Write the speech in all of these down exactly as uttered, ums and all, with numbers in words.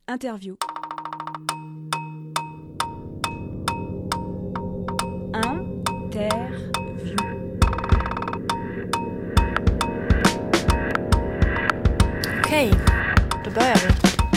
Interview. Interview. Okej, då börjar vi.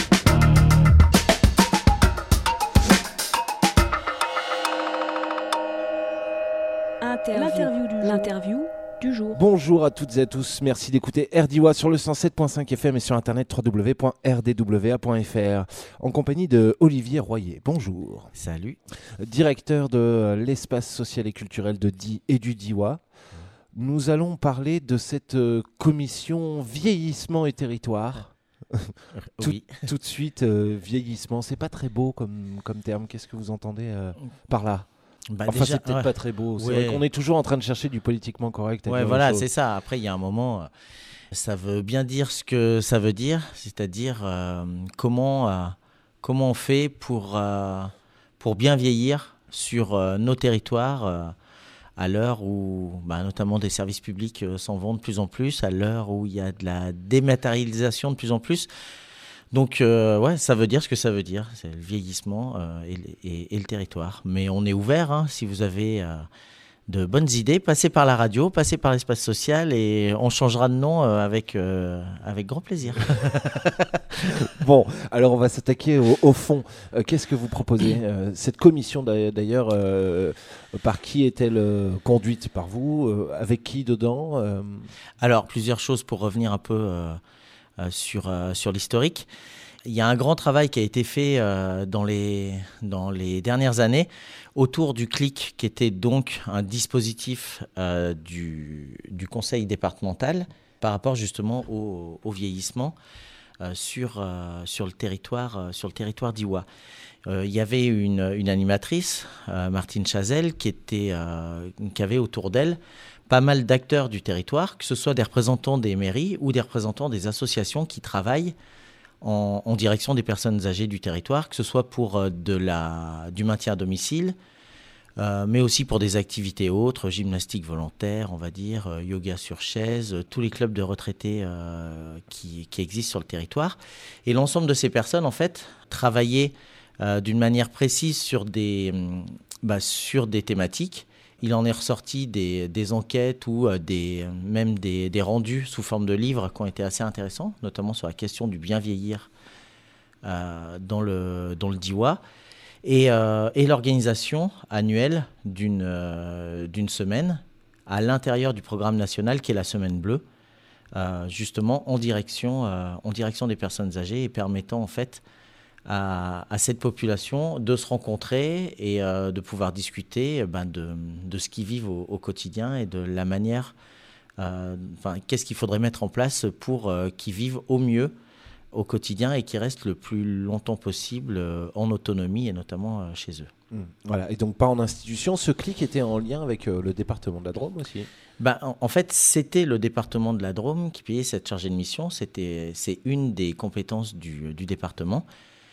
Interview. L'interview du jour. L'interview du jour. Bonjour à toutes et à tous, merci d'écouter R D W A sur le cent sept virgule cinq F M et sur internet w w w point r d w a point f r en compagnie de Olivier Royer. Bonjour. Salut. Directeur de l'espace social et culturel de Die et du D W A. Nous allons parler de cette euh, commission vieillissement et territoire. tout, Oui. tout de suite, euh, vieillissement, c'est pas très beau comme, comme terme. Qu'est-ce que vous entendez euh, par là? Bah Enfin, déjà, c'est peut-être ouais. pas très beau. C'est Ouais. vrai qu'on est toujours en train de chercher du politiquement correct. à Ouais, dire les voilà, choses. c'est ça. Après, il y a un moment, euh, ça veut bien dire ce que ça veut dire, c'est-à-dire euh, comment, euh, comment on fait pour, euh, pour bien vieillir sur euh, nos territoires euh, à l'heure où, bah, notamment des services publics euh, s'en vont de plus en plus, à l'heure où il y a de la dématérialisation de plus en plus. Donc, euh, ouais, ça veut dire ce que ça veut dire. C'est le vieillissement euh, et, et, et le territoire. Mais on est ouvert, hein, si vous avez euh, de bonnes idées, passez par la radio, passez par l'espace social et on changera de nom euh, avec, euh, avec grand plaisir. Bon, alors on va s'attaquer au, au fond. Euh, qu'est-ce que vous proposez euh, Cette commission d'a- d'ailleurs, euh, par qui est-elle euh, conduite? Par vous euh, Avec qui dedans euh Alors, plusieurs choses pour revenir un peu euh, euh, sur, euh, sur l'historique. Il y a un grand travail qui a été fait euh, dans, les, dans les dernières années autour du C L I C, qui était donc un dispositif euh, du, du conseil départemental par rapport justement au, au vieillissement euh, sur, euh, sur le territoire, euh, sur le territoire d'I W A. Euh, il y avait une, une animatrice, euh, Martine Chazelle, qui, était, euh, qui avait autour d'elle pas mal d'acteurs du territoire, que ce soit des représentants des mairies ou des représentants des associations qui travaillent en, en direction des personnes âgées du territoire, que ce soit pour euh, de la, du maintien à domicile, euh, mais aussi pour des activités autres, gymnastique volontaire, on va dire, euh, yoga sur chaise, euh, tous les clubs de retraités euh, qui, qui existent sur le territoire. Et l'ensemble de ces personnes, en fait, travaillaient euh, d'une manière précise sur des, bah, sur des thématiques. Il en est ressorti des, des enquêtes ou euh, des, même des, des rendus sous forme de livres qui ont été assez intéressants, notamment sur la question du bien vieillir euh, dans, le, dans le D W A. Et, euh, et l'organisation annuelle d'une, euh, d'une semaine à l'intérieur du programme national qui est la Semaine Bleue, euh, justement en direction, euh, en direction des personnes âgées et permettant en fait À, à cette population de se rencontrer et euh, de pouvoir discuter ben, de, de ce qu'ils vivent au, au quotidien et de la manière, euh, enfin, qu'est-ce qu'il faudrait mettre en place pour euh, qu'ils vivent au mieux au quotidien et qu'ils restent le plus longtemps possible euh, en autonomie et notamment euh, chez eux. Mmh. Voilà, et donc pas en institution. Ce C L I C était en lien avec euh, le département de la Drôme aussi. Ben, en, en fait, c'était le département de la Drôme qui payait cette chargée de mission. C'était, c'est une des compétences du, du département.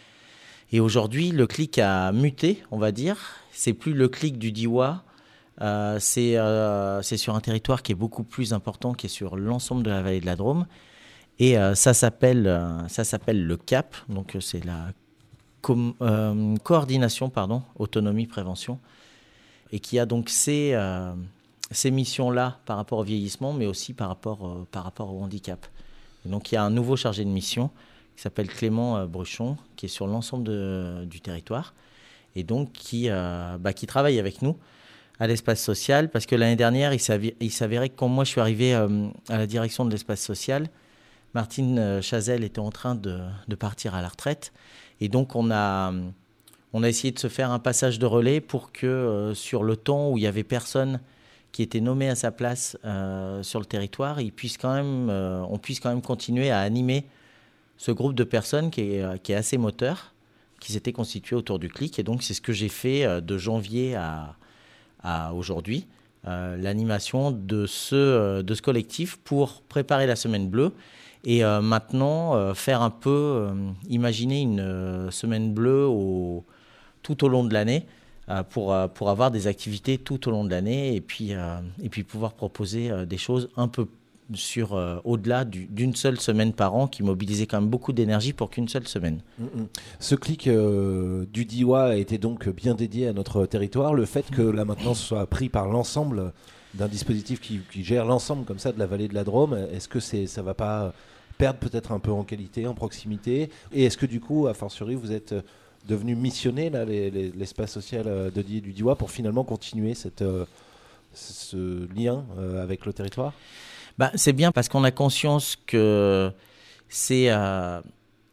Et aujourd'hui, le C L I C a muté, on va dire. C'est plus le C L I C du D W A. Euh, c'est, euh, c'est sur un territoire qui est beaucoup plus important, qui est sur l'ensemble de la vallée de la Drôme. Et euh, ça s'appelle, euh, ça s'appelle le C A P. Donc c'est la com- euh, coordination, pardon, autonomie prévention, et qui a donc ces, euh, ces missions-là par rapport au vieillissement, mais aussi par rapport, euh, par rapport au handicap. Et donc il y a un nouveau chargé de mission qui s'appelle Clément Bruchon, qui est sur l'ensemble de, du territoire, et donc qui, euh, bah, qui travaille avec nous à l'espace social, parce que l'année dernière, il s'avérait, il s'avérait que quand moi je suis arrivé euh, à la direction de l'espace social, Martine Chazelle était en train de, de partir à la retraite, et donc on a, on a essayé de se faire un passage de relais pour que euh, sur le temps où il n'y avait personne qui était nommé à sa place euh, sur le territoire, il puisse quand même, euh, on puisse quand même continuer à animer ce groupe de personnes qui est, qui est assez moteur, qui s'était constitué autour du C L I C. Et donc, c'est ce que j'ai fait de janvier à, à aujourd'hui, euh, l'animation de ce, de ce collectif pour préparer la Semaine Bleue et euh, maintenant euh, faire un peu, euh, imaginer une euh, Semaine Bleue au, tout au long de l'année euh, pour, euh, pour avoir des activités tout au long de l'année et puis, euh, et puis pouvoir proposer euh, des choses un peu sur euh, au-delà du, d'une seule semaine par an, qui mobilisait quand même beaucoup d'énergie pour qu'une seule semaine. Mmh. Ce clic euh, du D I W A a été donc bien dédié à notre territoire. Le fait que la maintenance soit pris par l'ensemble d'un dispositif qui, qui gère l'ensemble comme ça de la vallée de la Drôme, est-ce que c'est, ça ne va pas perdre peut-être un peu en qualité, en proximité? Et est-ce que du coup, a fortiori, vous êtes devenu missionné, là, les, les, l'espace social de, du D I W A, pour finalement continuer cette, euh, ce lien euh, avec le territoire? Bah, c'est bien parce qu'on a conscience que c'est, euh,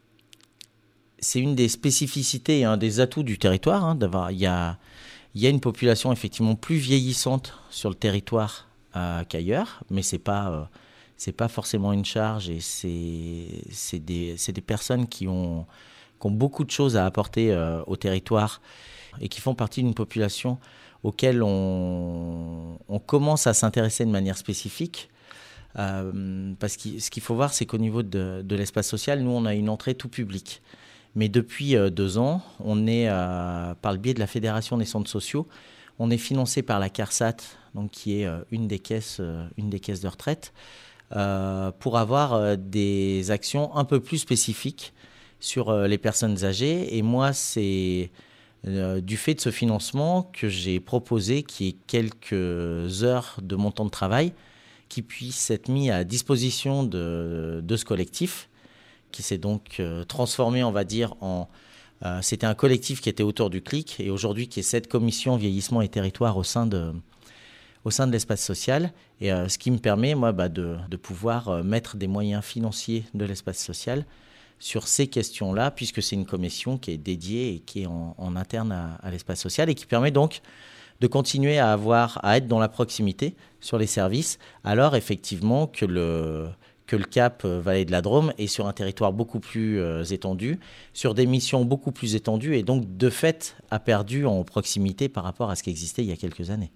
c'est une des spécificités et un des atouts du territoire. Hein, d'avoir, il y a, il y a une population effectivement plus vieillissante sur le territoire euh, qu'ailleurs, mais c'est pas, euh, c'est pas forcément une charge et c'est, c'est, des, c'est des personnes qui ont, qui ont beaucoup de choses à apporter euh, au territoire et qui font partie d'une population auquel on, on commence à s'intéresser de manière spécifique. Euh, parce que ce qu'il faut voir, c'est qu'au niveau de, de l'espace social, nous, on a une entrée tout public. Mais depuis euh, deux ans, on est, euh, par le biais de la Fédération des centres sociaux, on est financé par la CARSAT, donc, qui est euh, une, des caisses, euh, une des caisses de retraite, euh, pour avoir euh, des actions un peu plus spécifiques sur euh, les personnes âgées. Et moi, c'est euh, du fait de ce financement que j'ai proposé qu'il y ait quelques heures de mon temps de travail qui puisse être mis à disposition de, de ce collectif, qui s'est donc euh, transformé, on va dire, en... Euh, c'était un collectif qui était autour du clic, et aujourd'hui qui est cette commission vieillissement et territoire au sein de, au sein de l'espace social, et euh, ce qui me permet, moi, bah, de, de pouvoir euh, mettre des moyens financiers de l'espace social sur ces questions-là, puisque c'est une commission qui est dédiée et qui est en, en interne à, à l'espace social, et qui permet donc de continuer à avoir, à être dans la proximité sur les services, alors effectivement que le, que le Cap Vallée de la Drôme est sur un territoire beaucoup plus euh, étendu, sur des missions beaucoup plus étendues, et donc de fait a perdu en proximité par rapport à ce qui existait il y a quelques années.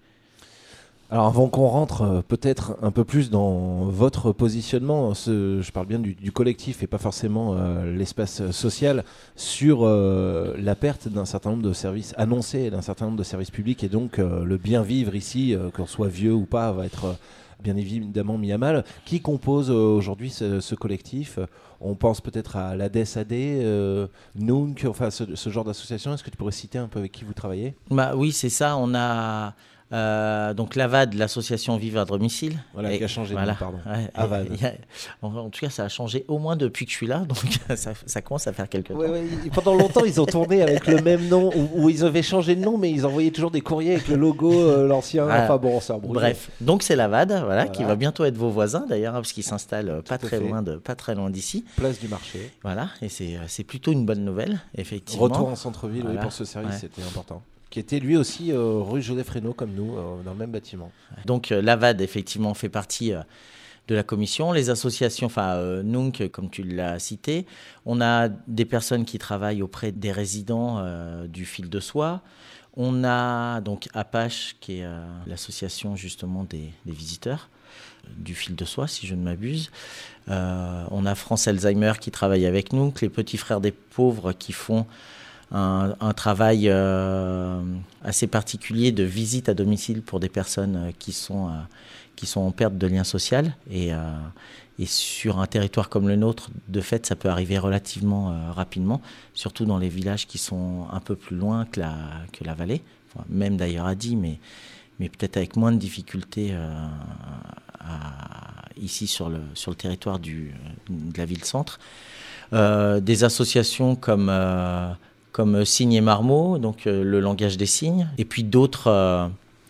Alors avant qu'on rentre euh, peut-être un peu plus dans votre positionnement, ce, je parle bien du, du collectif et pas forcément euh, l'espace social, sur euh, la perte d'un certain nombre de services annoncés, d'un certain nombre de services publics, et donc euh, le bien vivre ici, euh, qu'on soit vieux ou pas, va être euh, bien évidemment mis à mal. Qui compose euh, aujourd'hui ce, ce collectif? On pense peut-être à l'A D E S A D, euh, Nunc, enfin ce, ce genre d'association. Est-ce que tu pourrais citer un peu avec qui vous travaillez? Bah oui, c'est ça, on a... Euh, donc l'A V A D, l'association Vivre à domicile. Voilà, et, qui a changé voilà, de nom, pardon. Ouais, A V A D. A, en, en tout cas, ça a changé au moins depuis que je suis là, donc ça, ça commence à faire quelques ouais, temps. Ouais, pendant longtemps, ils ont tourné avec le même nom, où, où ils avaient changé de nom, mais ils envoyaient toujours des courriers avec le logo, euh, l'ancien. Ah, enfin bon, ça embrouille. Bref, donc c'est l'A V A D, voilà, voilà, qui va bientôt être vos voisins d'ailleurs, parce qu'ils s'installent pas très, loin de, pas très loin d'ici. Place du marché. Voilà, et c'est, c'est plutôt une bonne nouvelle, effectivement. Retour en centre-ville, voilà. Oui, pour ce service, ouais. C'était important. Qui était lui aussi euh, rue Joseph Reynaud comme nous, euh, dans le même bâtiment. Donc euh, l'A V A D effectivement fait partie euh, de la commission. Les associations, enfin euh, Nunc comme tu l'as cité, on a des personnes qui travaillent auprès des résidents euh, du fil de soie. On a donc Apache qui est euh, l'association justement des, des visiteurs du fil de soie, si je ne m'abuse. Euh, on a France Alzheimer qui travaille avec nous, les petits frères des pauvres qui font Un, un travail euh, assez particulier de visite à domicile pour des personnes euh, qui sont, euh, qui sont en perte de lien social. Et, euh, et sur un territoire comme le nôtre, de fait, ça peut arriver relativement euh, rapidement, surtout dans les villages qui sont un peu plus loin que la, que la vallée, enfin, même d'ailleurs à Die, mais, mais peut-être avec moins de difficultés euh, à, ici sur le, sur le territoire du, de la ville-centre. Euh, des associations comme... Euh, comme Signes et Marmots, donc euh, le langage des signes, et puis d'autres, euh,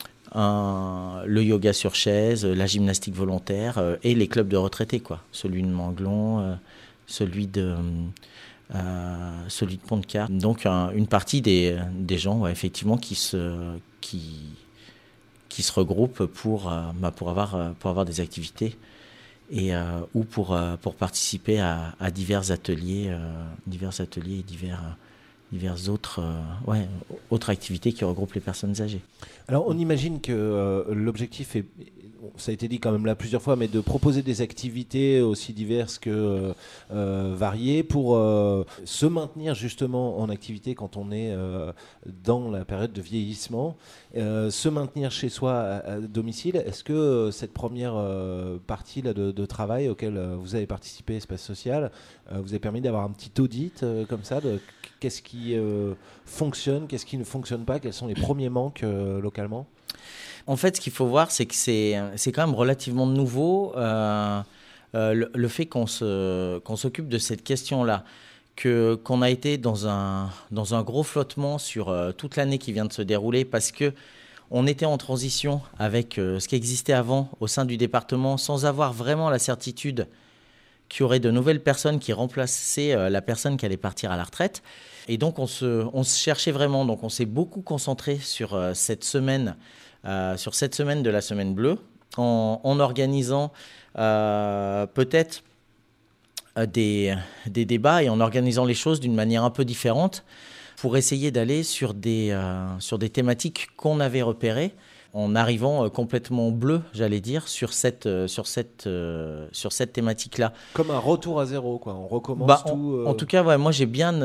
un, le yoga sur chaise, la gymnastique volontaire, euh, et les clubs de retraités, quoi. Celui de Manglon, euh, celui de, euh, celui de Pont-de-Car. Donc un, une partie des, des gens, ouais, effectivement, qui se, qui, qui se regroupent pour, euh, bah, pour, avoir, pour avoir des activités. Et, euh, ou pour, euh, pour participer à, à divers ateliers, euh, divers ateliers et divers... Euh, diverses autres, euh, ouais, autres activités qui regroupent les personnes âgées. Alors on imagine que euh, l'objectif est, ça a été dit quand même là plusieurs fois, mais de proposer des activités aussi diverses que euh, euh, variées pour euh, se maintenir justement en activité quand on est euh, dans la période de vieillissement, euh, se maintenir chez soi à, à domicile. Est-ce que euh, cette première euh, partie là, de, de travail auquel euh, vous avez participé, Espace Social, euh, vous a permis d'avoir un petit audit euh, comme ça de qu'est-ce qui euh, fonctionne, qu'est-ce qui ne fonctionne pas, quels sont les premiers manques euh, localement ? En fait, ce qu'il faut voir, c'est que c'est, c'est quand même relativement nouveau, euh, euh, le, le fait qu'on, se, qu'on s'occupe de cette question-là, que, qu'on a été dans un, dans un gros flottement sur euh, toute l'année qui vient de se dérouler, parce qu'on était en transition avec euh, ce qui existait avant au sein du département, sans avoir vraiment la certitude qu'il y aurait de nouvelles personnes qui remplaçaient euh, la personne qui allait partir à la retraite. Et donc, on se, on se cherchait vraiment. Donc, on s'est beaucoup concentré sur euh, cette semaine, euh, sur cette semaine de la Semaine Bleue, en, en organisant euh, peut-être euh, des, des débats et en organisant les choses d'une manière un peu différente pour essayer d'aller sur des, euh, sur des thématiques qu'on avait repérées, en arrivant euh, complètement bleu, j'allais dire, sur cette, euh, sur cette, euh, sur cette thématique-là. Comme un retour à zéro, quoi. On recommence bah, tout. En, euh... en tout cas, ouais, moi, j'ai bien,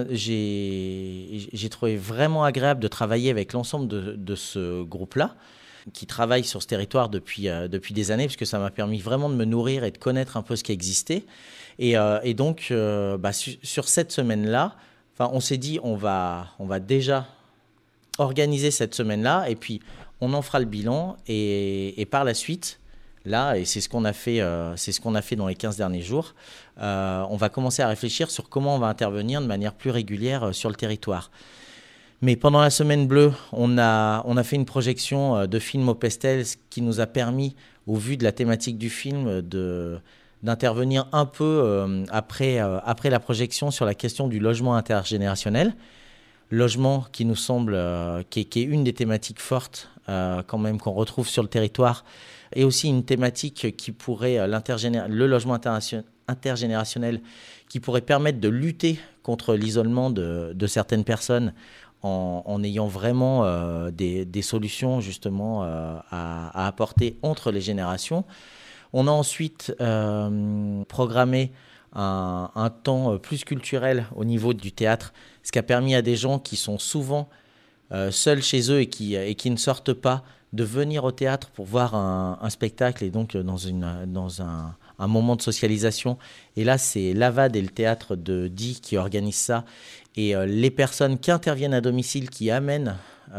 j'ai, j'ai trouvé vraiment agréable de travailler avec l'ensemble de, de ce groupe-là, qui travaille sur ce territoire depuis, euh, depuis des années, parce que ça m'a permis vraiment de me nourrir et de connaître un peu ce qui existait. Et, euh, et donc, euh, bah, su, sur cette semaine-là, on s'est dit, on va, on va déjà organiser cette semaine-là, et puis on en fera le bilan, et, et par la suite, là, et c'est ce qu'on a fait, euh, c'est ce qu'on a fait dans les quinze derniers jours, euh, on va commencer à réfléchir sur comment on va intervenir de manière plus régulière euh, sur le territoire. Mais pendant la Semaine Bleue, on a, on a fait une projection de film au Pestel, ce qui nous a permis, au vu de la thématique du film, de, d'intervenir un peu euh, après, euh, après la projection sur la question du logement intergénérationnel. Logement qui nous semble, euh, qui, est, qui est une des thématiques fortes euh, quand même qu'on retrouve sur le territoire, et aussi une thématique qui pourrait, euh, l'intergéné- le logement intergénérationnel, qui pourrait permettre de lutter contre l'isolement de, de certaines personnes en, en ayant vraiment euh, des, des solutions justement euh, à, à apporter entre les générations. On a ensuite euh, programmé un, un temps plus culturel au niveau du théâtre, ce qui a permis à des gens qui sont souvent euh, seuls chez eux et qui, et qui ne sortent pas de venir au théâtre pour voir un, un spectacle, et donc dans, une, dans un, un moment de socialisation. Et là, c'est l'A V A D et le théâtre de Die qui organisent ça. Et euh, les personnes qui interviennent à domicile, qui amènent,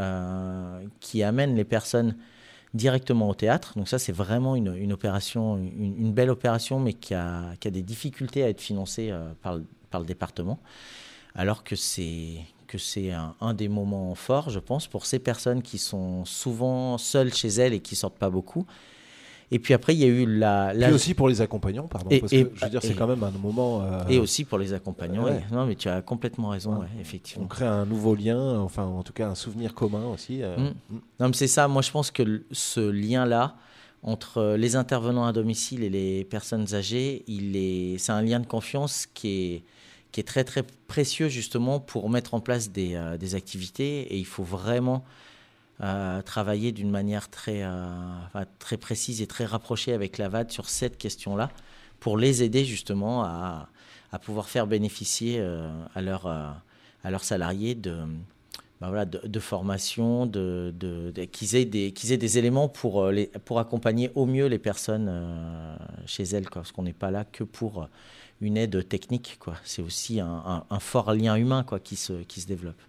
euh, qui amènent les personnes directement au théâtre. Donc ça, c'est vraiment une, une opération, une, une belle opération, mais qui a, qui a des difficultés à être financée euh, par, le, par le département. Alors que c'est, que c'est un, un des moments forts, je pense, pour ces personnes qui sont souvent seules chez elles et qui ne sortent pas beaucoup. Et puis après, il y a eu la... la... Puis aussi pour les accompagnants, pardon, et, parce et, que je veux dire, et, c'est quand même un moment... Euh... Et aussi pour les accompagnants. Ouais. Et... Non, mais tu as complètement raison, ouais. Ouais, effectivement. On crée un nouveau lien, enfin, en tout cas, un souvenir commun aussi. Euh... Mmh. Mmh. Non, mais c'est ça. Moi, je pense que ce lien-là, entre les intervenants à domicile et les personnes âgées, il est... c'est un lien de confiance qui est... qui est très, très précieux, justement, pour mettre en place des, euh, des activités. Et il faut vraiment... Euh, travailler d'une manière très, euh, enfin, très précise et très rapprochée avec l'A V A D sur cette question-là, pour les aider justement à, à pouvoir faire bénéficier euh, à, leur, euh, à leurs salariés de, ben voilà, de, de formation, de, de, de, qu'ils, aient des, qu'ils aient des éléments pour, les, pour accompagner au mieux les personnes euh, chez elles, quoi, parce qu'on n'est pas là que pour une aide technique, quoi. C'est aussi un, un, un fort lien humain, quoi, qui, se, qui se développe.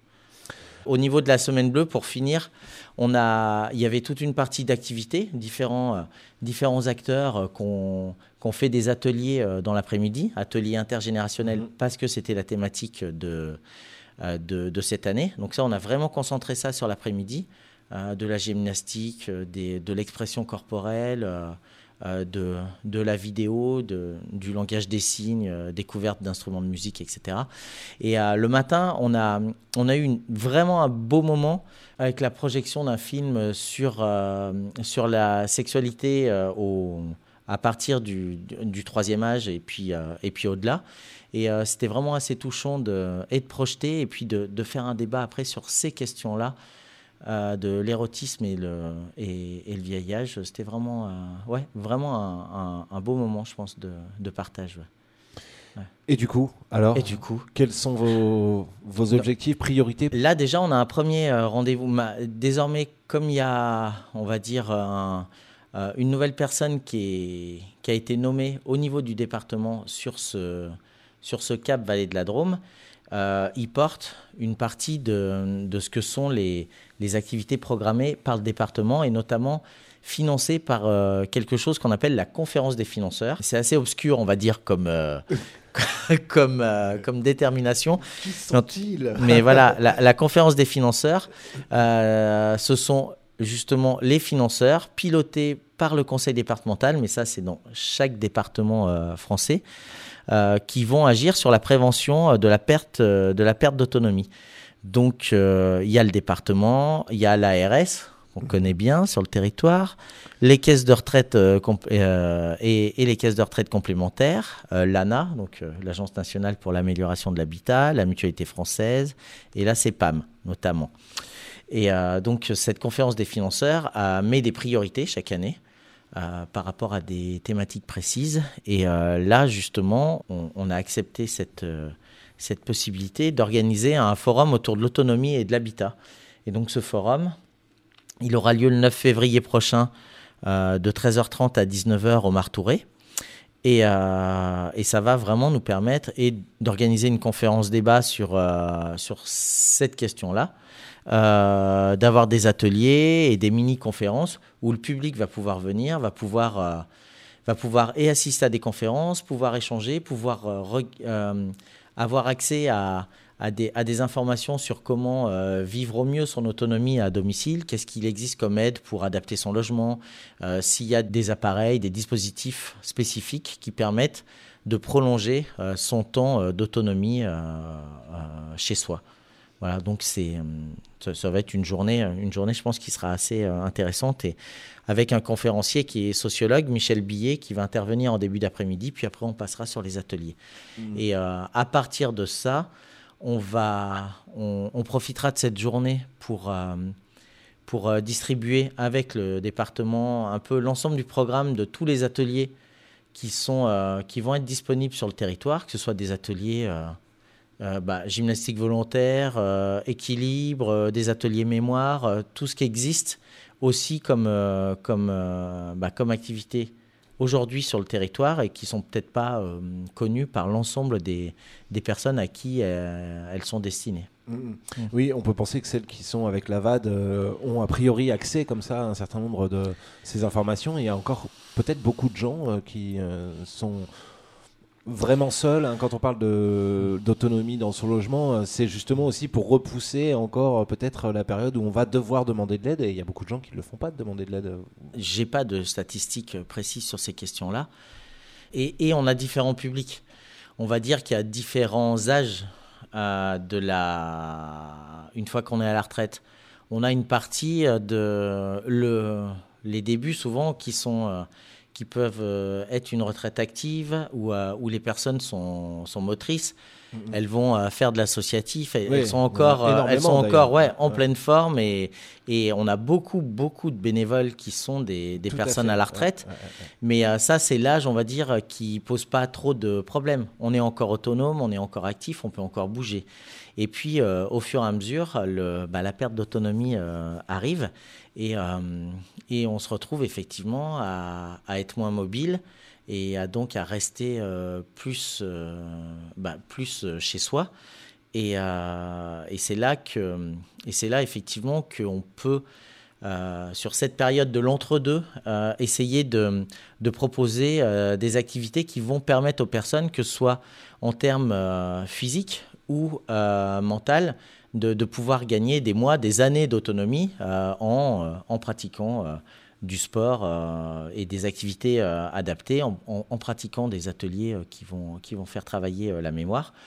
Au niveau de la Semaine Bleue, pour finir, on a, il y avait toute une partie d'activités, différents, euh, différents acteurs euh, qu'on, qu'on fait des ateliers euh, dans l'après-midi, ateliers intergénérationnels, mmh. parce que c'était la thématique de, euh, de, de cette année. Donc ça, on a vraiment concentré ça sur l'après-midi, euh, de la gymnastique, euh, des, de l'expression corporelle, euh, euh, de, de la vidéo, de, du langage des signes, euh, découverte d'instruments de musique, et cetera. Et euh, le matin, on a, on a eu une, vraiment un beau moment avec la projection d'un film sur, euh, sur la sexualité euh, au, à partir du, du troisième âge et puis, euh, et puis au-delà. Et euh, c'était vraiment assez touchant de, et de projeter et puis de, de faire un débat après sur ces questions-là, euh, de l'érotisme et le, et, et le vieillage. C'était vraiment, euh, ouais, vraiment un, un, un beau moment, je pense, de, de partage. Ouais. Ouais. Et du coup, alors, et du coup, quels sont vos, vos objectifs, priorités ? Là, déjà, on a un premier euh, rendez-vous. Désormais, comme il y a, on va dire, un, euh, une nouvelle personne qui, est, qui a été nommée au niveau du département sur ce, sur ce cap Vallée de la Drôme, euh, il porte une partie de, de ce que sont les, les activités programmées par le département et notamment financées par euh, quelque chose qu'on appelle la conférence des financeurs. C'est assez obscur, on va dire, comme... Euh, comme, euh, comme détermination. Qui sont-ils ? Mais voilà, la, la conférence des financeurs, euh, ce sont justement les financeurs pilotés par le conseil départemental, mais ça c'est dans chaque département euh, français, euh, qui vont agir sur la prévention de la perte, euh, de la perte d'autonomie. Donc euh, il y a le département, il y a l'A R S, qu'on connaît bien sur le territoire, les caisses de retraite euh, compl- euh, et, et les caisses de retraite complémentaires, euh, l'A N A, donc euh, l'Agence nationale pour l'amélioration de l'habitat, la Mutualité française et la CEPAM notamment. Et euh, donc cette conférence des financeurs euh, met des priorités chaque année euh, par rapport à des thématiques précises. Et euh, là justement, on, on a accepté cette, euh, cette possibilité d'organiser un forum autour de l'autonomie et de l'habitat. Et donc ce forum, il aura lieu le neuf février prochain euh, de treize heures trente à dix-neuf heures au Martouré. Et, euh, et ça va vraiment nous permettre et d'organiser une conférence débat sur, euh, sur cette question-là, euh, d'avoir des ateliers et des mini-conférences où le public va pouvoir venir, va pouvoir, euh, va pouvoir et assister à des conférences, pouvoir échanger, pouvoir euh, re, euh, avoir accès à... À des, à des informations sur comment euh, vivre au mieux son autonomie à domicile, qu'est-ce qu'il existe comme aide pour adapter son logement, euh, s'il y a des appareils, des dispositifs spécifiques qui permettent de prolonger euh, son temps euh, d'autonomie euh, euh, chez soi. Voilà, donc c'est, ça, ça va être une journée, une journée, je pense, qui sera assez euh, intéressante et avec un conférencier qui est sociologue, Michel Billet, qui va intervenir en début d'après-midi, puis après on passera sur les ateliers. Mmh. Et euh, à partir de ça, On, va, on, on profitera de cette journée pour, euh, pour euh, distribuer avec le département un peu l'ensemble du programme de tous les ateliers qui, sont, euh, qui vont être disponibles sur le territoire, que ce soit des ateliers euh, euh, bah, gymnastique volontaire, euh, équilibre, euh, des ateliers mémoire, euh, tout ce qui existe aussi comme, euh, comme, euh, bah, comme activité aujourd'hui sur le territoire et qui ne sont peut-être pas euh, connus par l'ensemble des, des personnes à qui euh, elles sont destinées. Mmh. Mmh. Oui, on peut penser que celles qui sont avec la V A D euh, ont a priori accès comme ça à un certain nombre de ces informations. Il y a encore peut-être beaucoup de gens euh, qui euh, sont vraiment seuls. Hein. Quand on parle de, d'autonomie dans son logement, euh, c'est justement aussi pour repousser encore euh, peut-être la période où on va devoir demander de l'aide. Et il y a beaucoup de gens qui ne le font pas de demander de l'aide. J'ai pas de statistiques précises sur ces questions-là. Et, et on a différents publics. On va dire qu'il y a différents âges euh, de la... Une fois qu'on est à la retraite, on a une partie de... Le... Les débuts souvent qui sont... Euh, qui peuvent euh, être une retraite active où, euh, où les personnes sont, sont motrices. Mmh. Elles vont euh, faire de l'associatif. Elles, oui, elles sont encore, euh, elles sont encore ouais, en ouais. pleine forme. Et, et on a beaucoup, beaucoup de bénévoles qui sont des, des personnes à, à la retraite. Ouais, ouais, ouais. Mais euh, ça, c'est l'âge, on va dire, qui ne pose pas trop de problèmes. On est encore autonome, on est encore actif, on peut encore bouger. Et puis, euh, au fur et à mesure, le, bah, la perte d'autonomie euh, arrive. Et, euh, et on se retrouve effectivement à, à être moins mobile et à donc à rester euh, plus, euh, bah, plus chez soi. Et, euh, et, c'est là que, et c'est là effectivement qu'on peut, euh, sur cette période de l'entre-deux, euh, essayer de, de proposer euh, des activités qui vont permettre aux personnes, que ce soit en termes euh, physiques ou euh, mentaux, De, de pouvoir gagner des mois, des années d'autonomie euh, en, euh, en pratiquant euh, du sport euh, et des activités euh, adaptées, en, en, en pratiquant des ateliers euh, qui, vont, qui vont faire travailler euh, la mémoire.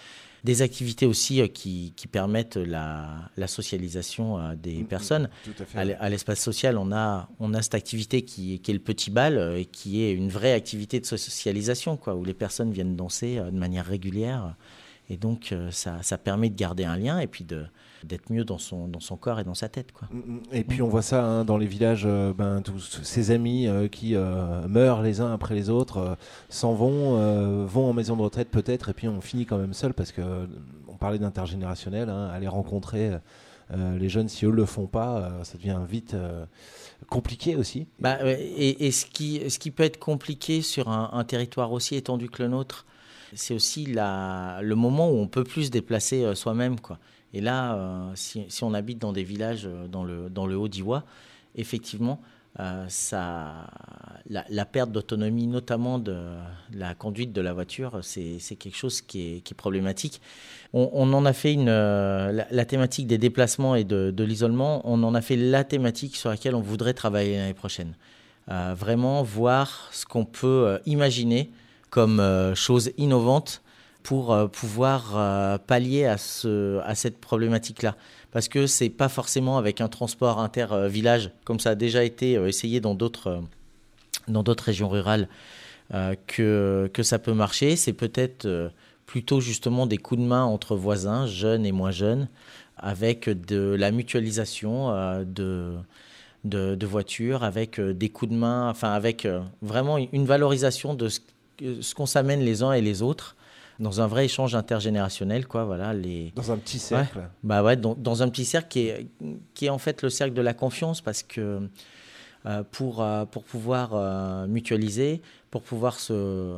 des activités aussi qui, qui permettent la, la socialisation des personnes. Tout à fait. À, à l'espace social, on a, on a cette activité qui, qui est le petit bal et qui est une vraie activité de socialisation, quoi, où les personnes viennent danser de manière régulière. Et donc, ça, ça permet de garder un lien et puis de, d'être mieux dans son, dans son corps et dans sa tête, quoi. Et puis, on voit ça hein, dans les villages, euh, ben, tous ces amis euh, qui euh, meurent les uns après les autres, euh, s'en vont, euh, vont en maison de retraite peut-être, et puis on finit quand même seul parce qu'on euh, parlait d'intergénérationnel, hein, aller rencontrer euh, les jeunes, si eux ne le font pas, euh, ça devient vite euh, compliqué aussi. Bah, et et ce, qui, ce qui peut être compliqué sur un, un territoire aussi étendu que le nôtre, c'est aussi la, le moment où on peut plus se déplacer euh, soi-même, quoi. Et là, euh, si, si on habite dans des villages euh, dans le, dans le Haut-Diois, effectivement, euh, ça, la, la perte d'autonomie, notamment de la conduite de la voiture, c'est, c'est quelque chose qui est, qui est problématique. On, on en a fait une, euh, la, la thématique des déplacements et de, de l'isolement, on en a fait la thématique sur laquelle on voudrait travailler l'année prochaine. Euh, vraiment voir ce qu'on peut euh, imaginer comme euh, chose innovante pour euh, pouvoir euh, pallier à, ce, à cette problématique-là. Parce que ce n'est pas forcément avec un transport inter-village, comme ça a déjà été euh, essayé dans d'autres, euh, dans d'autres régions rurales, euh, que, que ça peut marcher. C'est peut-être euh, plutôt justement des coups de main entre voisins, jeunes et moins jeunes, avec de la mutualisation euh, de... De, de voitures, avec euh, des coups de main, enfin avec euh, vraiment une valorisation de ce, ce qu'on s'amène les uns et les autres dans un vrai échange intergénérationnel, quoi. Voilà, les... Dans un petit cercle. Ouais, bah ouais, dans, dans un petit cercle qui est, qui est en fait le cercle de la confiance, parce que euh, pour, euh, pour pouvoir euh, mutualiser, pour pouvoir se,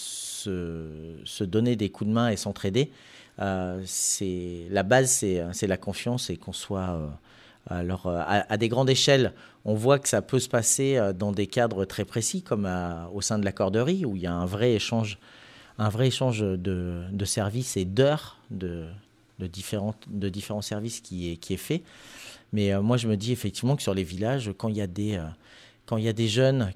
se, se donner des coups de main et s'entraider, euh, c'est, la base, c'est, c'est la confiance et qu'on soit... Euh, Alors, à, à des grandes échelles, on voit que ça peut se passer dans des cadres très précis, comme à, au sein de la corderie, où il y a un vrai échange, un vrai échange de, de services et d'heures de, de, différentes, de différents services qui est, qui est fait. Mais euh, moi, je me dis effectivement que sur les villages, quand il y a des, euh, quand il y a des jeunes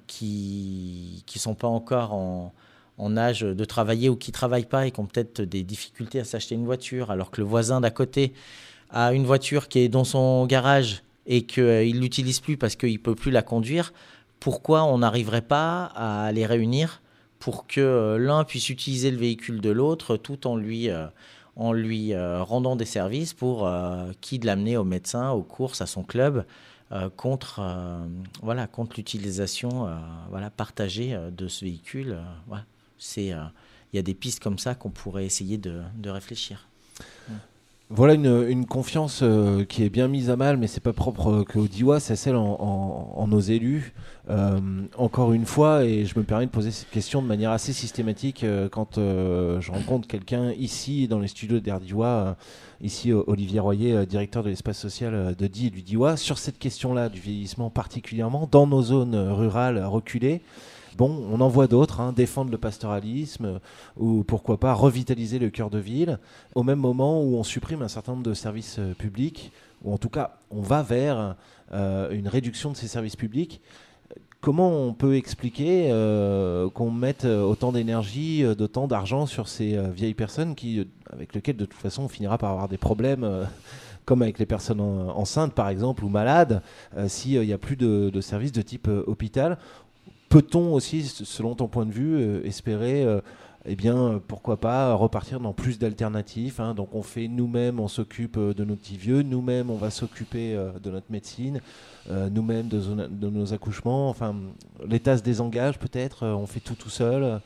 qui ne sont pas encore en, en âge de travailler ou qui ne travaillent pas et qui ont peut-être des difficultés à s'acheter une voiture, alors que le voisin d'à côté a une voiture qui est dans son garage et qu'il euh, ne l'utilise plus parce qu'il ne peut plus la conduire, pourquoi on n'arriverait pas à les réunir pour que euh, l'un puisse utiliser le véhicule de l'autre tout en lui, euh, en lui euh, rendant des services pour euh, qui de l'amener au médecin, aux courses, à son club, euh, contre, euh, voilà, contre l'utilisation euh, voilà, partagée euh, de ce véhicule. Euh, voilà. C'est, euh, y a des pistes comme ça qu'on pourrait essayer de, de réfléchir. Mmh. Voilà une, une confiance euh, qui est bien mise à mal, mais c'est pas propre euh, qu'au Diois, c'est celle en, en, en nos élus. Euh, encore une fois, et je me permets de poser cette question de manière assez systématique euh, quand euh, je rencontre quelqu'un ici dans les studios d'Air Diois, euh, ici Olivier Royer, euh, directeur de l'espace social euh, de Die et du Diois, sur cette question-là du vieillissement particulièrement dans nos zones rurales reculées. Bon, on en voit d'autres, hein, défendre le pastoralisme euh, ou pourquoi pas revitaliser le cœur de ville, au même moment où on supprime un certain nombre de services euh, publics, ou en tout cas on va vers euh, une réduction de ces services publics. Comment on peut expliquer euh, qu'on mette autant d'énergie, euh, d'autant d'argent sur ces euh, vieilles personnes qui, euh, avec lesquelles de toute façon on finira par avoir des problèmes euh, comme avec les personnes en, enceintes par exemple ou malades, euh, s'il n'y a plus de, de services de type euh, hôpital? Peut-on aussi, selon ton point de vue, euh, espérer, euh, eh bien, pourquoi pas, repartir dans plus d'alternatives, hein. Donc on fait nous-mêmes, on s'occupe euh, de nos petits vieux, nous-mêmes, on va s'occuper euh, de notre médecine, euh, nous-mêmes de, zona- de nos accouchements. Enfin, l'État se désengage peut-être, euh, on fait tout tout seul.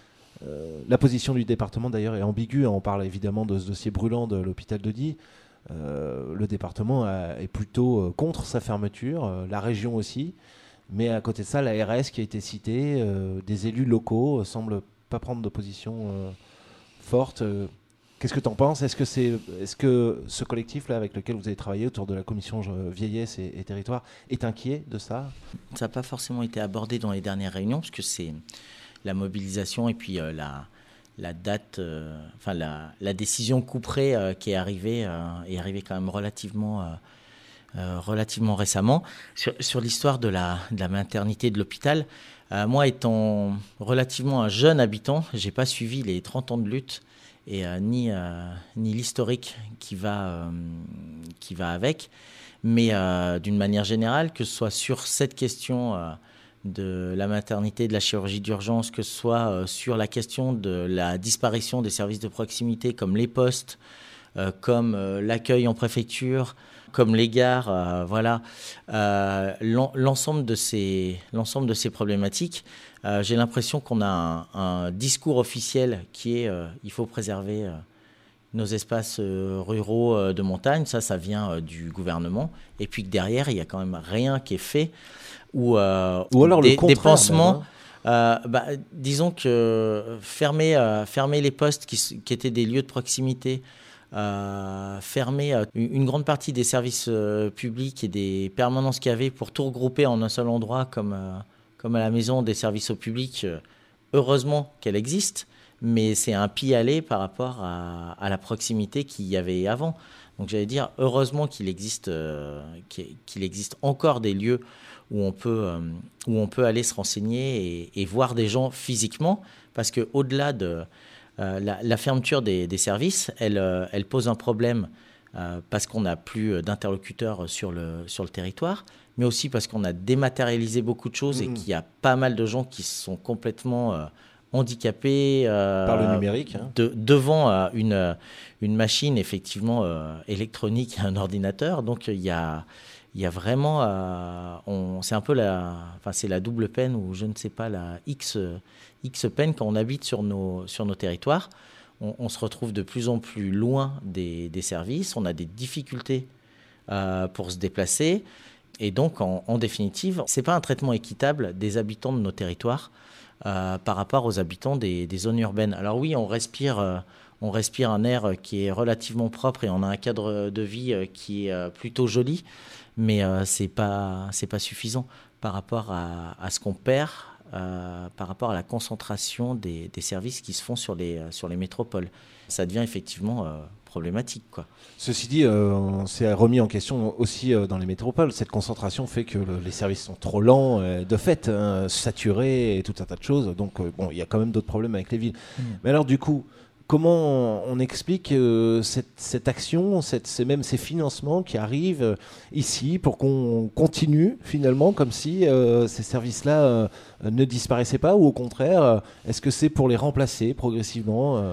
Euh, la position du département d'ailleurs est ambiguë. On parle évidemment de ce dossier brûlant de l'hôpital de Die. Euh, le département a, est plutôt euh, contre sa fermeture, euh, la région aussi. Mais à côté de ça, la R S qui a été citée, euh, des élus locaux euh, semblent pas prendre de position euh, forte. Euh, qu'est-ce que tu en penses ? Est-ce que, c'est, est-ce que ce collectif-là avec lequel vous avez travaillé autour de la commission vieillesse et, et territoire est inquiet de ça ? Ça n'a pas forcément été abordé dans les dernières réunions, parce que c'est la mobilisation et puis euh, la, la date, euh, enfin la, la décision couperet euh, qui est arrivée, euh, est arrivée quand même relativement... Euh, Euh, relativement récemment. Sur, sur l'histoire de la, de la maternité de l'hôpital, euh, moi étant relativement un jeune habitant, je n'ai pas suivi les trente ans de lutte et euh, ni, euh, ni l'historique qui va, euh, qui va avec. Mais euh, d'une manière générale, que ce soit sur cette question euh, de la maternité, de la chirurgie d'urgence, que ce soit euh, sur la question de la disparition des services de proximité comme les postes, euh, comme euh, l'accueil en préfecture, comme les gares, euh, voilà, euh, l'en- l'ensemble de ces, l'ensemble de ces problématiques, euh, j'ai l'impression qu'on a un, un discours officiel qui est euh, il faut préserver euh, nos espaces euh, ruraux euh, de montagne, ça, ça vient euh, du gouvernement, et puis que derrière, il n'y a quand même rien qui est fait, ou, euh, Ou alors des, le contraire, des pansements. même, hein. Euh, bah, disons que fermer, euh, fermer les postes qui, s- qui étaient des lieux de proximité, euh, fermer euh, une une grande partie des services euh, publics et des permanences qu'il y avait pour tout regrouper en un seul endroit, comme, euh, comme à la maison des services au public, euh, heureusement qu'elle existe, mais c'est un pis-aller par rapport à, à la proximité qu'il y avait avant. Donc j'allais dire, heureusement qu'il existe, euh, qu'il qu'il existe encore des lieux où on peut, euh, où on peut aller se renseigner et, et voir des gens physiquement, parce qu'au-delà de euh, la, la fermeture des, des services, elle, euh, elle pose un problème euh, parce qu'on n'a plus d'interlocuteurs sur le, sur le territoire, mais aussi parce qu'on a dématérialisé beaucoup de choses Mmh. et qu'il y a pas mal de gens qui sont complètement euh, handicapés euh, Par le numérique, hein. de- devant euh, une, euh, une machine effectivement euh, électronique, un ordinateur. Donc il y a, il y a vraiment, euh, on, c'est un peu la, enfin c'est la double peine ou je ne sais pas la X, X peine quand on habite sur nos, sur nos territoires. On, on se retrouve de plus en plus loin des, des services, on a des difficultés euh, pour se déplacer. Et donc, en, en définitive, ce n'est pas un traitement équitable des habitants de nos territoires euh, par rapport aux habitants des, des zones urbaines. Alors oui, on respire, euh, on respire un air qui est relativement propre et on a un cadre de vie euh, qui est euh, plutôt joli, mais euh, ce n'est pas, c'est pas suffisant par rapport à, à ce qu'on perd, euh, par rapport à la concentration des, des services qui se font sur les, sur les métropoles. Ça devient effectivement euh, problématique, quoi. Ceci dit, euh, on s'est remis en question aussi euh, dans les métropoles. Cette concentration fait que le- les services sont trop lents, euh, de fait, hein, saturés et tout un tas de choses. Donc, euh, bon, il y a quand même d'autres problèmes avec les villes. Mmh. Mais alors, du coup, comment on explique euh, cette, cette action, cette, c'est même ces financements qui arrivent euh, ici pour qu'on continue finalement comme si euh, ces services-là euh, ne disparaissaient pas, ou au contraire, euh, est-ce que c'est pour les remplacer progressivement euh,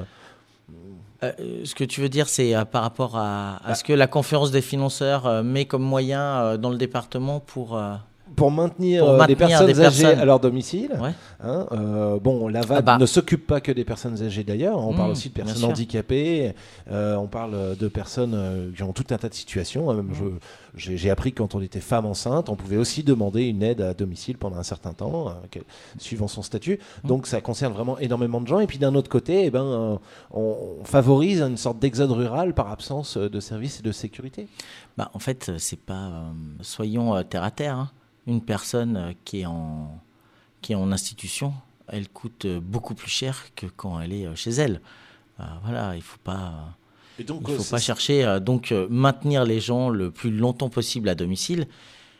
Euh, ce que tu veux dire, c'est euh, par rapport à, à Bah. ce que la conférence des financeurs euh, met comme moyen euh, dans le département pour... euh, pour maintenir, Pour euh, maintenir des personnes des âgées personnes. à leur domicile. Ouais. Hein, euh, bon, la V A D Ah bah. ne s'occupe pas que des personnes âgées d'ailleurs. On Mmh, parle aussi de bien personnes sûr. handicapées. euh, on parle de personnes euh, qui ont tout un tas de situations. hein, Même je- j'ai, j'ai appris que quand on était femme enceinte, on pouvait aussi demander une aide à domicile pendant un certain temps, euh, que- suivant son statut. Mmh. Donc ça concerne vraiment énormément de gens. Et puis d'un autre côté, eh ben, euh, on, on favorise une sorte d'exode rural par absence euh, de services et de sécurité. Bah, en fait, euh, c'est pas... euh, soyons euh, terre à terre. hein. Une personne euh, qui est en, qui est en institution, elle coûte euh, beaucoup plus cher que quand elle est euh, chez elle. Euh, voilà, il faut pas... Et donc, Il ne euh, faut c'est- pas chercher euh, donc euh, maintenir les gens le plus longtemps possible à domicile.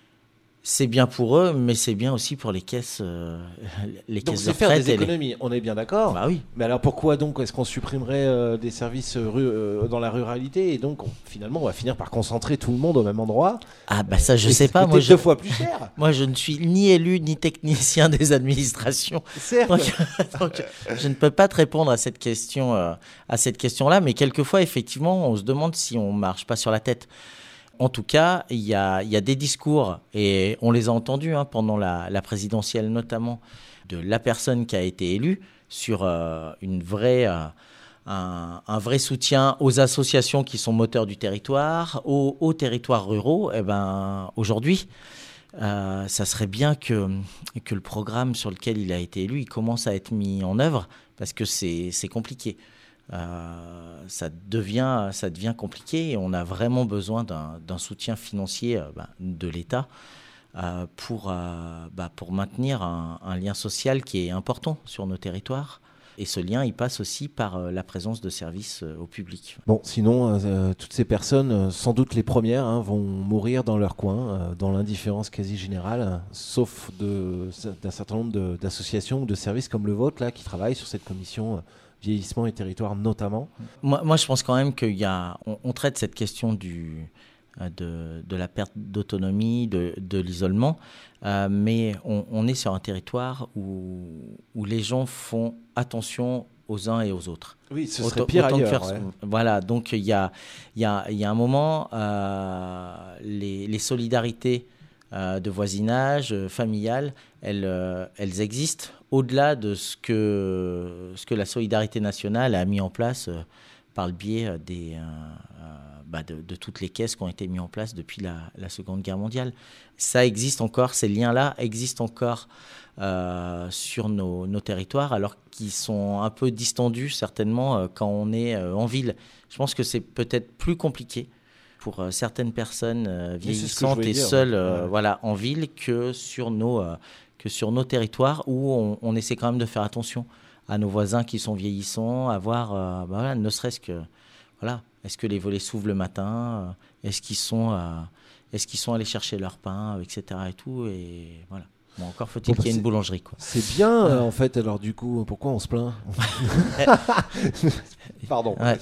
C'est bien pour eux, mais c'est bien aussi pour les caisses, euh, les donc caisses c'est de faire retraite. des et les- économies, on est bien d'accord. Bah oui. Mais alors pourquoi donc est-ce qu'on supprimerait euh, des services euh, ru- euh, dans la ruralité et donc on- finalement on va finir par concentrer tout le monde au même endroit? Ah bah ça je Et sais ça pas. coûtait Moi je, deux fois plus cher. moi je ne suis ni élu ni technicien des administrations. Certes. Donc, donc, je ne peux pas te répondre à cette question, euh, à cette question-là. Mais quelquefois effectivement on se demande si on marche pas sur la tête. En tout cas, il y a, il y a des discours, et on les a entendus hein, pendant la, la présidentielle notamment, de la personne qui a été élue sur euh, une vraie, euh, un, un vrai soutien aux associations qui sont moteurs du territoire, aux, aux territoires ruraux. Et ben, aujourd'hui, euh, ça serait bien que, que le programme sur lequel il a été élu, il commence à être mis en œuvre, parce que c'est, c'est compliqué. Euh, ça devient, ça devient compliqué et on a vraiment besoin d'un, d'un soutien financier euh, bah, de l'État euh, pour, euh, bah, pour maintenir un, un lien social qui est important sur nos territoires. Et ce lien, il passe aussi par euh, la présence de services euh, au public. Bon, sinon, euh, toutes ces personnes, euh, sans doute les premières, hein, vont mourir dans leur coin, euh, dans l'indifférence quasi générale, hein, sauf de, d'un certain nombre de, d'associations ou de services comme le vôtre, là, qui travaillent sur cette commission euh, vieillissement et territoire notamment. Moi, moi, je pense quand même qu'il y a, on, on traite cette question du, de, de la perte d'autonomie, de, de l'isolement, euh, mais on, on est sur un territoire où, où les gens font attention aux uns et aux autres. Oui, ce autant, serait pire ailleurs. Faire, ouais. Voilà, donc il y a, y, a, y a un moment, euh, les, les solidarités euh, de voisinage, euh, familiales, elles, euh, elles existent au-delà de ce que, ce que la solidarité nationale a mis en place euh, par le biais des, euh, euh, bah de, de toutes les caisses qui ont été mises en place depuis la, la Seconde Guerre mondiale. Ça existe encore, ces liens-là existent encore euh, sur nos, nos territoires, alors qu'ils sont un peu distendus certainement euh, quand on est euh, en ville. Je pense que c'est peut-être plus compliqué pour euh, certaines personnes euh, vieillissantes et dire, seules euh, ouais. voilà, en ville que sur nos... Euh, que sur nos territoires où on, on essaie quand même de faire attention à nos voisins qui sont vieillissants, à voir, euh, bah voilà, ne serait-ce que, voilà, est-ce que les volets s'ouvrent le matin, euh, est-ce qu'ils sont, euh, est-ce qu'ils sont allés chercher leur pain, et cetera et tout, et voilà. Bon, encore faut-il bon, qu'il y ait une boulangerie, quoi. C'est bien, euh, en fait, alors du coup, pourquoi on se plaint? Pardon. Ouais.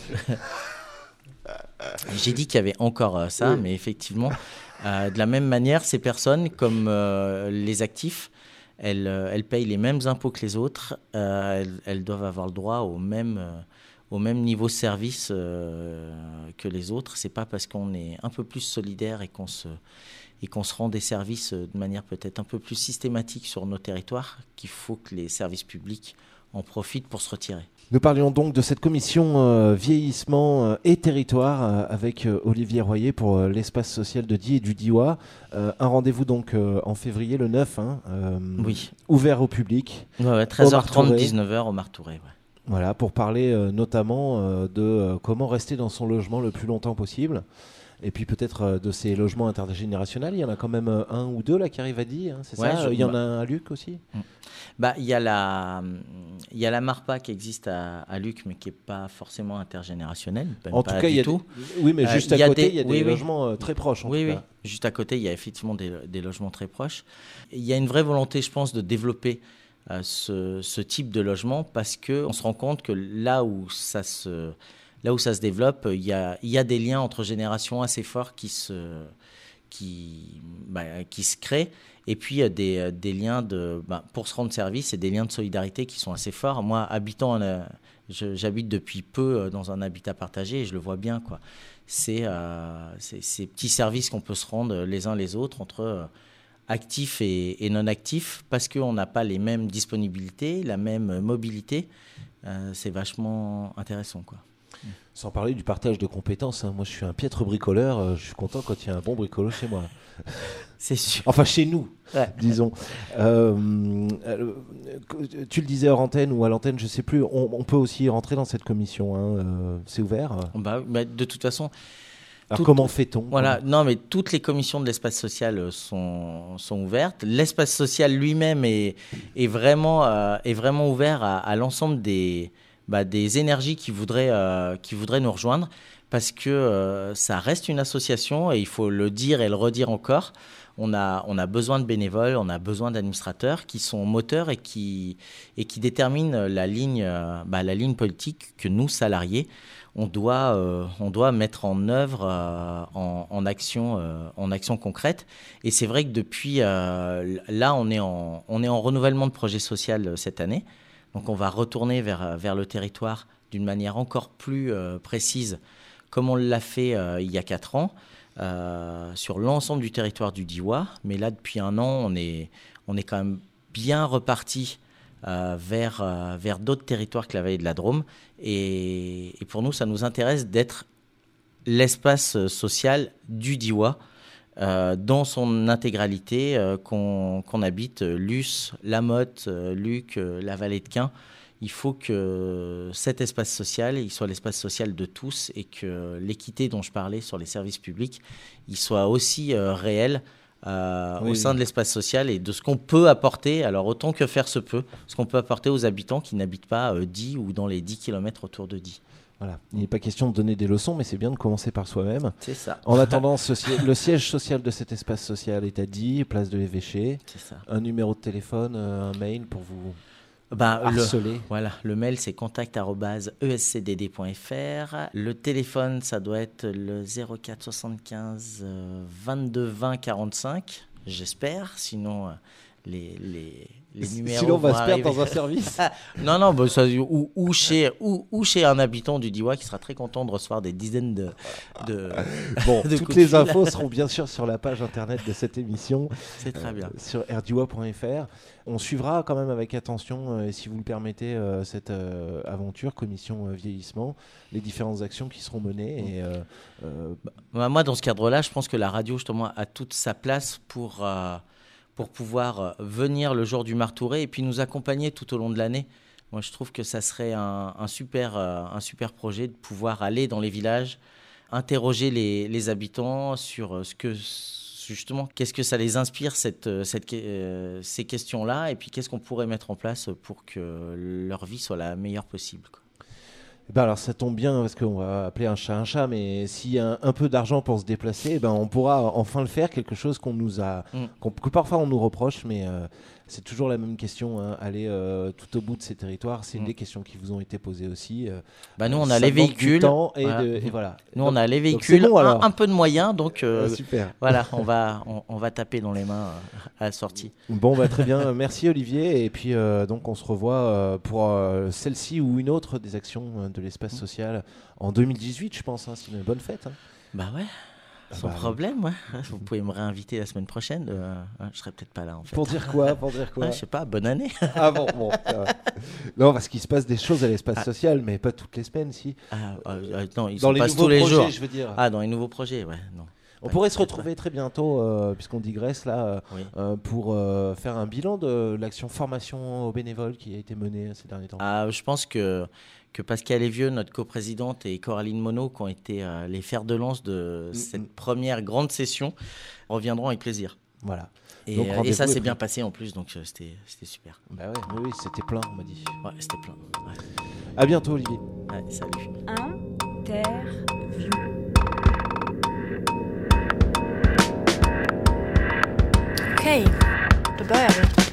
J'ai dit qu'il y avait encore euh, ça, oui. mais effectivement, euh, de la même manière, ces personnes, comme euh, les actifs, Elles, elles payent les mêmes impôts que les autres, euh, elles, elles doivent avoir le droit au même, euh, au même niveau de service euh, que les autres. Ce n'est pas parce qu'on est un peu plus solidaire et qu'on se, et qu'on se rend des services de manière peut-être un peu plus systématique sur nos territoires qu'il faut que les services publics en profitent pour se retirer. Nous parlions donc de cette commission euh, vieillissement euh, et territoire euh, avec euh, Olivier Royer pour euh, l'espace social de Die et du Diois. Euh, un rendez-vous donc euh, en février, le neuf, hein, euh, oui. ouvert au public. Ouais, ouais, treize heures trente, dix-neuf heures au Martouré. Ouais. Voilà, pour parler euh, notamment euh, de euh, comment rester dans son logement le plus longtemps possible. Et puis peut-être euh, de ces logements intergénérationnels. Il y en a quand même euh, un ou deux là qui arrivent à Die, hein, c'est ouais, ça je, Il y en a un à Luc aussi. Bah, il y a la, il y a la Marpa qui existe à, à Luc, mais qui n'est pas forcément intergénérationnelle. En tout cas, il y a tout. Des, oui, mais juste euh, à côté, il y a des oui, logements oui. très proches. En oui, tout oui. cas. Juste à côté, il y a effectivement des, des logements très proches. Il y a une vraie volonté, je pense, de développer euh, ce, ce type de logement parce qu'on se rend compte que là où ça se, là où ça se développe, il y a, il y a des liens entre générations assez forts qui se, qui, bah, qui se créent. Et puis, il y a des, des liens de, bah, pour se rendre service et des liens de solidarité qui sont assez forts. Moi, habitant, euh, je, j'habite depuis peu dans un habitat partagé et je le vois bien, quoi. C'est, euh, c'est ces petits services qu'on peut se rendre les uns les autres entre euh, actifs et, et non actifs parce qu'on n'a pas les mêmes disponibilités, la même mobilité. Euh, c'est vachement intéressant, quoi. Sans parler du partage de compétences, hein. Moi je suis un piètre bricoleur, euh, je suis content quand il y a un bon bricolo chez moi. C'est sûr. Enfin chez nous, ouais. disons. Euh, euh, tu le disais hors antenne ou à l'antenne, je sais plus, on, on peut aussi rentrer dans cette commission, hein. euh, c'est ouvert. Bah, bah, de toute façon... Alors tout, comment fait-on? Voilà, non mais toutes les commissions de l'espace social sont, sont ouvertes. L'espace social lui-même est, est, vraiment, euh, est vraiment ouvert à, à l'ensemble des... Bah, des énergies qui voudraient, euh, qui voudraient nous rejoindre parce que euh, ça reste une association et il faut le dire et le redire encore. On a, on a besoin de bénévoles, on a besoin d'administrateurs qui sont moteurs et qui, et qui déterminent la ligne, euh, bah, la ligne politique que nous, salariés, on doit, euh, on doit mettre en œuvre euh, en, en, action, euh, en action concrète. Et c'est vrai que depuis, euh, là, on est, en, on est en renouvellement de projet social cette année. Donc on va retourner vers, vers le territoire d'une manière encore plus euh, précise, comme on l'a fait euh, il y a quatre ans, euh, sur l'ensemble du territoire du Diois. Mais là, depuis un an, on est, on est quand même bien reparti euh, vers, euh, vers d'autres territoires que la vallée de la Drôme. Et, et pour nous, ça nous intéresse d'être l'espace social du Diois, Euh, dans son intégralité, euh, qu'on, qu'on habite Luce, La Motte, euh, Luc, euh, la vallée de Quin. Il faut que cet espace social, il soit l'espace social de tous et que l'équité dont je parlais sur les services publics, il soit aussi euh, réel euh, oui, au sein oui. de l'espace social et de ce qu'on peut apporter, alors autant que faire se peut, ce qu'on peut apporter aux habitants qui n'habitent pas euh, Die ou dans les dix kilomètres autour de Die. Voilà. Il n'est pas question de donner des leçons, mais c'est bien de commencer par soi-même. C'est ça. En attendant, ce si- le siège social de cet espace social est à Die, place de l'Évêché. C'est ça. Un numéro de téléphone, euh, un mail pour vous bah, harcelés. Le, voilà, le mail c'est contact arobase e s c d d point f r. Le téléphone ça doit être le zéro quatre soixante-quinze vingt-deux vingt quarante-cinq, j'espère. Sinon, les, les, les numéros. Sinon, on va se arriver. perdre dans un service. non, non, bah, ça, ou, ou, chez, ou, ou chez un habitant du Diois qui sera très content de recevoir des dizaines de. de bon, de toutes les infos seront bien sûr sur la page internet de cette émission. C'est très bien. Euh, sur r diois point f r. On suivra quand même avec attention, euh, si vous le permettez, euh, cette euh, aventure, commission euh, vieillissement, les différentes actions qui seront menées. Et, euh, euh, bah, moi, dans ce cadre-là, je pense que la radio, justement, a toute sa place pour, euh, pour pouvoir venir le jour du Martouré et puis nous accompagner tout au long de l'année. Moi, je trouve que ça serait un, un, super, euh, un super projet de pouvoir aller dans les villages, interroger les, les habitants sur ce que... Justement, qu'est-ce que ça les inspire, cette, cette, euh, ces questions-là, et puis qu'est-ce qu'on pourrait mettre en place pour que leur vie soit la meilleure possible, quoi. Ben alors ça tombe bien parce qu'on va appeler un chat un chat, mais s'il y a un, un peu d'argent pour se déplacer, ben on pourra enfin le faire, quelque chose qu'on nous a, mm. qu'on, que parfois on nous reproche, mais euh, c'est toujours la même question, hein, aller euh, tout au bout de ces territoires, c'est mm. une des questions qui vous ont été posées aussi. Euh, bah nous on a les véhicules, et, voilà. De, et voilà. Nous donc, on a les véhicules, bon, un, un peu de moyens, donc euh, ah, super. Voilà, on va, on, on va taper dans les mains à la sortie. Bon bah très bien, merci Olivier, et puis euh, donc on se revoit euh, pour euh, celle-ci ou une autre des actions de l'espace social en deux mille dix-huit, je pense, hein, c'est une bonne fête. Hein. Bah ouais. Sans bah, problème, ouais. Vous pouvez me réinviter la semaine prochaine. Euh, je serai peut-être pas là en fait. Pour dire quoi, pour dire quoi ouais, je sais pas. Bonne année. Ah bon, bon. Non, parce qu'il se passe des choses à l'espace ah. social, mais pas toutes les semaines, si. Ah, euh, non, ils dans se les passent nouveaux tous les projets, jours. Je veux dire. Ah, dans les nouveaux projets, ouais. Non. On ouais, pourrait se retrouver pas. très bientôt, euh, puisqu'on digresse là, euh, oui. euh, pour euh, faire un bilan de l'action formation aux bénévoles qui a été menée ces derniers temps. Ah, je pense que. que Pascal Evieux, notre coprésidente, et Coraline Monod, qui ont été euh, les fers de lance de mmh. cette première grande session, reviendront avec plaisir. Voilà. Et, donc, euh, et ça s'est bien passé en plus, donc euh, c'était, c'était super. Bah ouais, oui, oui, c'était plein, on m'a dit. Ouais, c'était plein. Ouais. À bientôt, Olivier. Ouais, salut. Interview. Okej, då börjar vi.